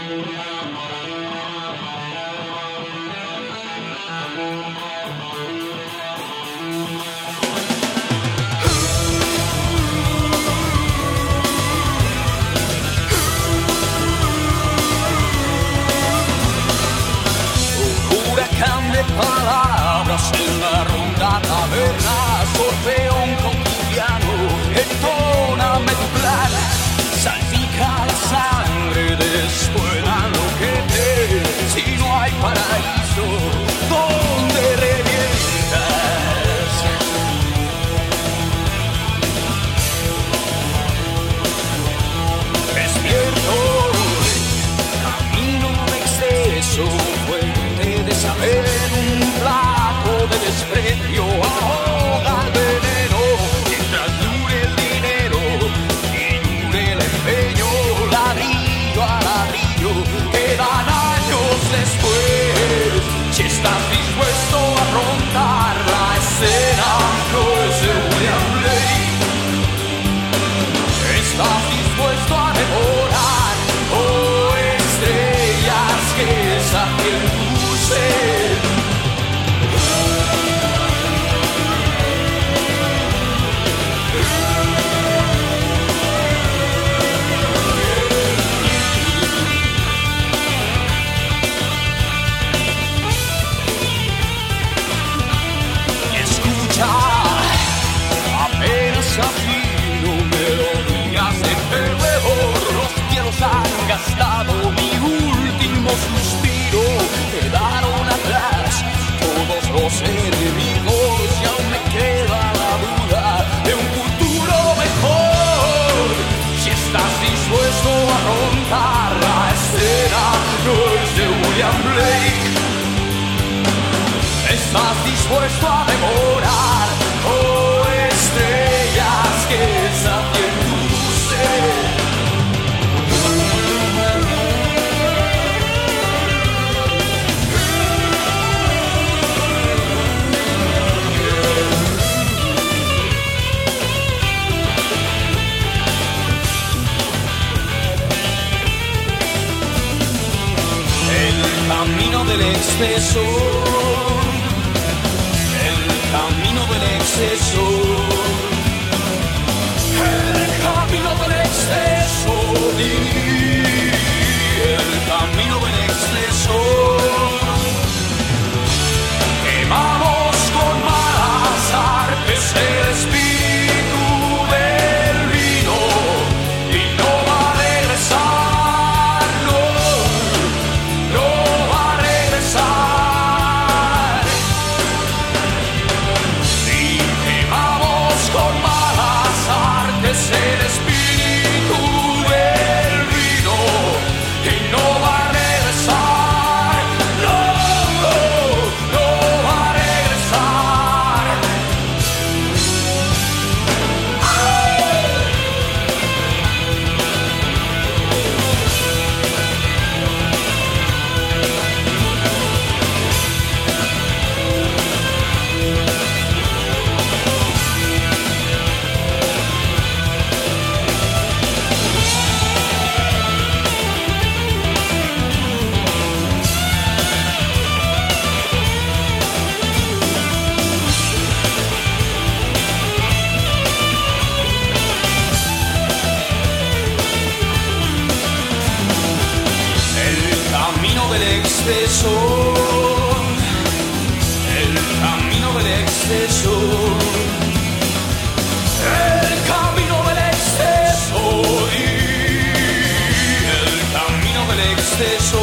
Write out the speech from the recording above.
Palabras en la ronda taberna, sorfeón cotidiano, entóname tu plan, salpica la sangre, después enloquece, si no hay paraíso, ¿dónde revientas? Despierto, camino de exceso, fuente de saber. De desprecio ahoga el veneno, mientras dure el dinero y dure el empeño, ladrillo a ladrillo, quedan años después. Si estás dispuesto a afrontar la escena, no es de William Blake. Estás dispuesto a devorar, oh estrellas que saquen tu sed. Han gastado mi último suspiro, quedaron atrás todos los enemigos y aún me queda la duda de un futuro mejor. Si estás dispuesto a afrontar la escena, no es de William Blake. Estás dispuesto a devorar, oh estrellas que saquen tu sed. Camino del exceso, el camino del exceso, el camino del exceso, el camino del exceso. Quemamos con malas artes el espíritu del vino y no va a regresar, no. El espíritu del vino y no va a regresar, no, no va a regresar. Exceso, el camino del exceso, el camino del exceso, y el camino del exceso.